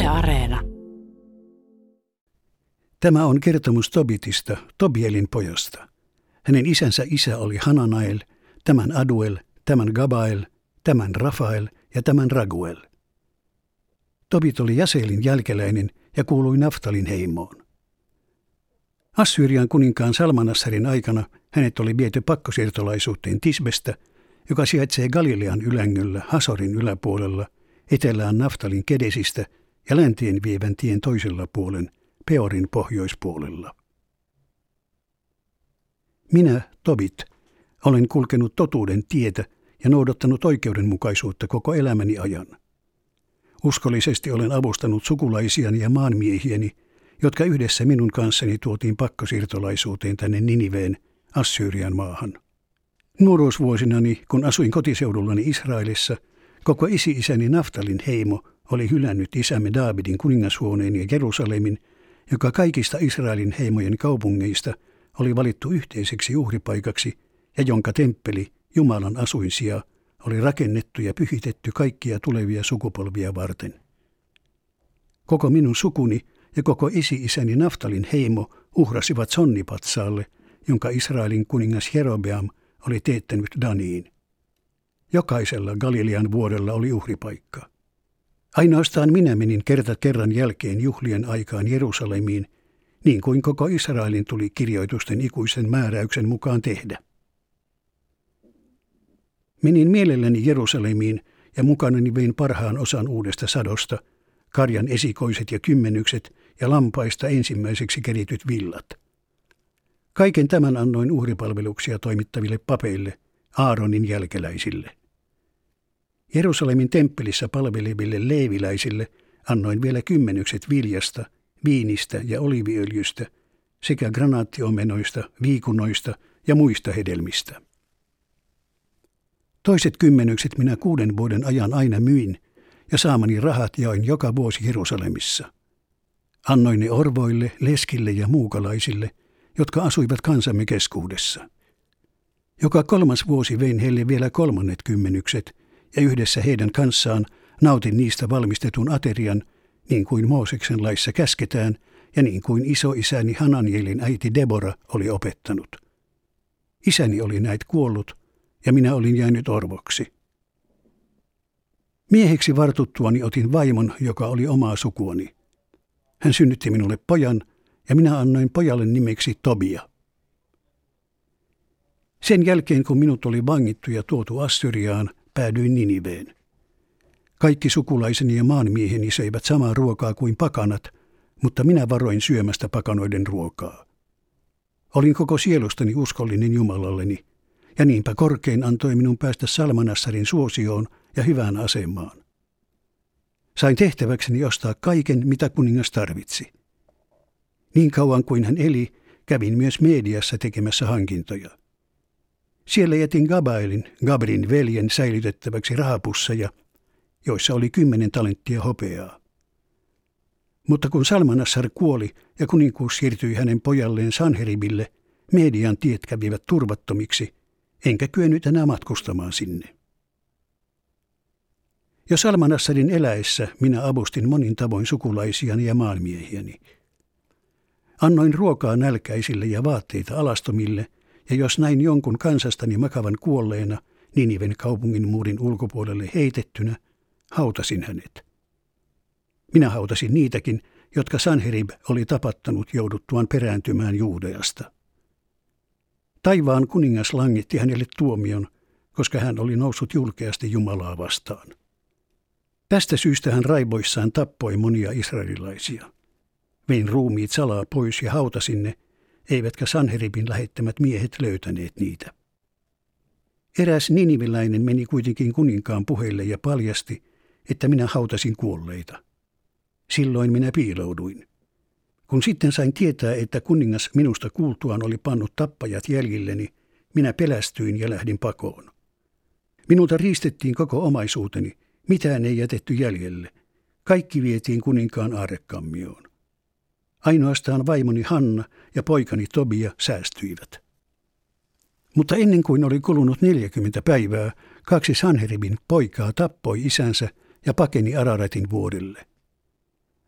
Yle Areena. Tämä on kertomus Tobitista, Tobielin pojasta. Hänen isänsä isä oli Hananael, tämän Aduel, tämän Gabael, tämän Rafael ja tämän Raguel. Tobit oli Jaseelin jälkeläinen ja kuului Naftalin heimoon. Assyrian kuninkaan Salmanassarin aikana hänet oli viety pakkosiirtolaisuuteen Tisbestä, joka sijaitsee Galilean ylängöllä Hasorin yläpuolella, etelään Naftalin Kedesistä ja länteen vievän tien toisella puolen, Peorin pohjoispuolella. Minä, Tobit, olen kulkenut totuuden tietä ja noudattanut oikeudenmukaisuutta koko elämäni ajan. Uskollisesti olen avustanut sukulaisiani ja maanmiehiäni, jotka yhdessä minun kanssani tuotiin pakkosiirtolaisuuteen tänne Niniveen, Assyrian maahan. Nuoruusvuosinani, kun asuin kotiseudullani Israelissa, koko isi-isäni Naftalin heimo oli hylännyt isämme Daavidin kuningashuoneen ja Jerusalemin, joka kaikista Israelin heimojen kaupungeista oli valittu yhteiseksi uhripaikaksi ja jonka temppeli, Jumalan asuinsija, oli rakennettu ja pyhitetty kaikkia tulevia sukupolvia varten. Koko minun sukuni ja koko isi-isäni Naftalin heimo uhrasivat sonnipatsaalle, jonka Israelin kuningas Jerobeam oli teettänyt Daniin. Jokaisella Galilean vuodella oli uhripaikka. Ainoastaan minä menin kerran jälkeen juhlien aikaan Jerusalemiin, niin kuin koko Israelin tuli kirjoitusten ikuisen määräyksen mukaan tehdä. Menin mielelläni Jerusalemiin ja mukanani vein parhaan osan uudesta sadosta, karjan esikoiset ja kymmenykset ja lampaista ensimmäiseksi kerityt villat. Kaiken tämän annoin uhripalveluksia toimittaville papeille, Aaronin jälkeläisille. Jerusalem temppelissä palveleville leeviläisille annoin vielä kymmenykset viljasta, viinistä ja oliiviöljystä sekä granaattiomenoista, viikunoista ja muista hedelmistä. Toiset kymmenykset minä 6 vuoden ajan aina myin ja saamani rahat jaoin joka vuosi Jerusalemissa. Annoin ne orvoille, leskille ja muukalaisille, jotka asuivat kansamme keskuudessa. Joka 3. vuosi vein heille vielä 3 kymmenykset ja yhdessä heidän kanssaan nautin niistä valmistetun aterian, niin kuin Mooseksen laissa käsketään ja niin kuin isoisäni Hananielin äiti Debora oli opettanut. Isäni oli näet kuollut ja minä olin jäänyt orvoksi. Mieheksi vartuttuani otin vaimon, joka oli omaa sukuani. Hän synnytti minulle pojan ja minä annoin pojalle nimeksi Tobia. Sen jälkeen, kun minut oli vangittu ja tuotu Assyriaan, päädyin Niniveen. Kaikki sukulaiseni ja maanmieheni söivät samaa ruokaa kuin pakanat, mutta minä varoin syömästä pakanoiden ruokaa. Olin koko sielustani uskollinen Jumalalleni, ja niinpä korkein antoi minun päästä Salmanassarin suosioon ja hyvään asemaan. Sain tehtäväkseni ostaa kaiken, mitä kuningas tarvitsi. Niin kauan kuin hän eli, kävin myös mediassa tekemässä hankintoja. Siellä jätin Gabrin veljen säilytettäväksi rahapusseja, joissa oli 10 talenttia hopeaa. Mutta kun Salmanassar kuoli ja kuninkuus siirtyi hänen pojalleen Sanheribille, median tiet kävivät turvattomiksi, enkä kyennyt enää matkustamaan sinne. Jo Salmanassarin eläessä minä avustin monin tavoin sukulaisiani ja maanmiehiäni. Annoin ruokaa nälkäisille ja vaatteita alastomille, ja jos näin jonkun kansastani makavan kuolleena Niniven kaupungin muurin ulkopuolelle heitettynä, hautasin hänet. Minä hautasin niitäkin, jotka Sanherib oli tapattanut jouduttuaan perääntymään Juudeasta. Taivaan kuningas langitti hänelle tuomion, koska hän oli noussut julkeasti Jumalaa vastaan. Tästä syystä hän raivoissaan tappoi monia israelilaisia. Vein ruumiit salaa pois ja hautasin ne, eivätkä Sanheribin lähettämät miehet löytäneet niitä. Eräs niniviläinen meni kuitenkin kuninkaan puheille ja paljasti, että minä hautasin kuolleita. Silloin minä piilouduin. Kun sitten sain tietää, että kuningas minusta kuultuaan oli pannut tappajat jäljilleni, minä pelästyin ja lähdin pakoon. Minulta riistettiin koko omaisuuteni, mitään ei jätetty jäljelle. Kaikki vietiin kuninkaan aarrekammioon. Ainoastaan vaimoni Hanna ja poikani Tobia säästyivät. Mutta ennen kuin oli kulunut 40 päivää, 2 Sanheribin poikaa tappoi isänsä ja pakeni Araratin vuorille.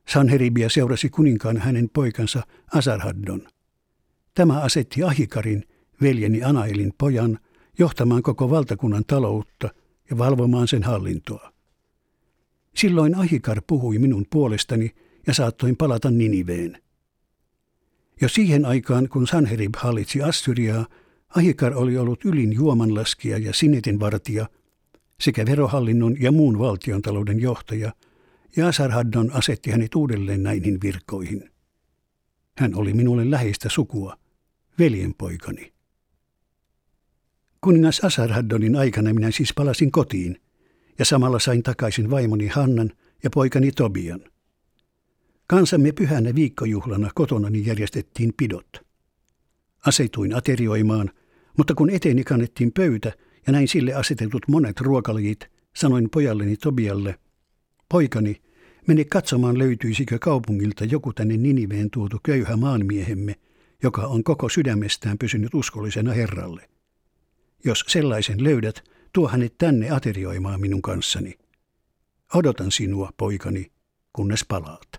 Sanheribia seurasi kuninkaan hänen poikansa Asarhaddon. Tämä asetti Ahikarin, veljeni Anaelin pojan, johtamaan koko valtakunnan taloutta ja valvomaan sen hallintoa. Silloin Ahikar puhui minun puolestani ja saattoin palata Niniveen. Jo siihen aikaan, kun Sanherib hallitsi Assyriaa, Ahikar oli ollut ylin juomanlaskija ja sinetinvartija sekä verohallinnon ja muun valtiontalouden johtaja, ja Asarhaddon asetti hänet uudelleen näihin virkoihin. Hän oli minulle läheistä sukua, veljenpoikani. Kuningas Asarhaddonin aikana minä siis palasin kotiin, ja samalla sain takaisin vaimoni Hannan ja poikani Tobian. Kansamme pyhänä viikkojuhlana kotonani järjestettiin pidot. Asetuin aterioimaan, mutta kun eteeni kannettiin pöytä ja näin sille asetetut monet ruokalajit, sanoin pojalleni Tobialle, poikani, mene katsomaan löytyisikö kaupungilta joku tänne Niniveen tuotu köyhä maanmiehemme, joka on koko sydämestään pysynyt uskollisena Herralle. Jos sellaisen löydät, tuo hänet tänne aterioimaan minun kanssani. Odotan sinua, poikani, kunnes palaat.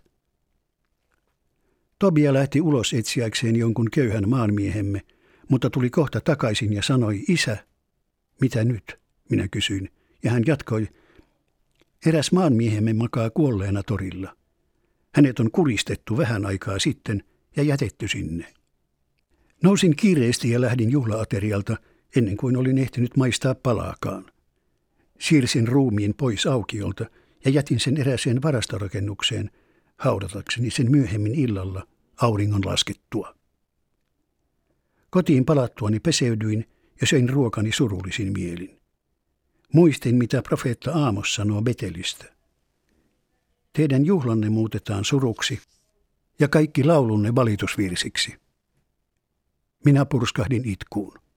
Tobia lähti ulos etsiäkseen jonkun köyhän maanmiehemme, mutta tuli kohta takaisin ja sanoi, isä, mitä nyt, minä kysyin, ja hän jatkoi, eräs maanmiehemme makaa kuolleena torilla. Hänet on kuristettu vähän aikaa sitten ja jätetty sinne. Nousin kiireesti ja lähdin juhlaaterialta, ennen kuin olin ehtinyt maistaa palaakaan. Siirsin ruumiin pois aukiolta ja jätin sen erääseen varastorakennukseen, haudatakseni sen myöhemmin illalla auringon laskettua. Kotiin palattuani peseydyin ja söin ruokani surullisin mielin. Muistin, mitä profeetta Aamos sanoo Betelistä. Teidän juhlanne muutetaan suruksi ja kaikki laulunne valitusvirsiksi. Minä purskahdin itkuun.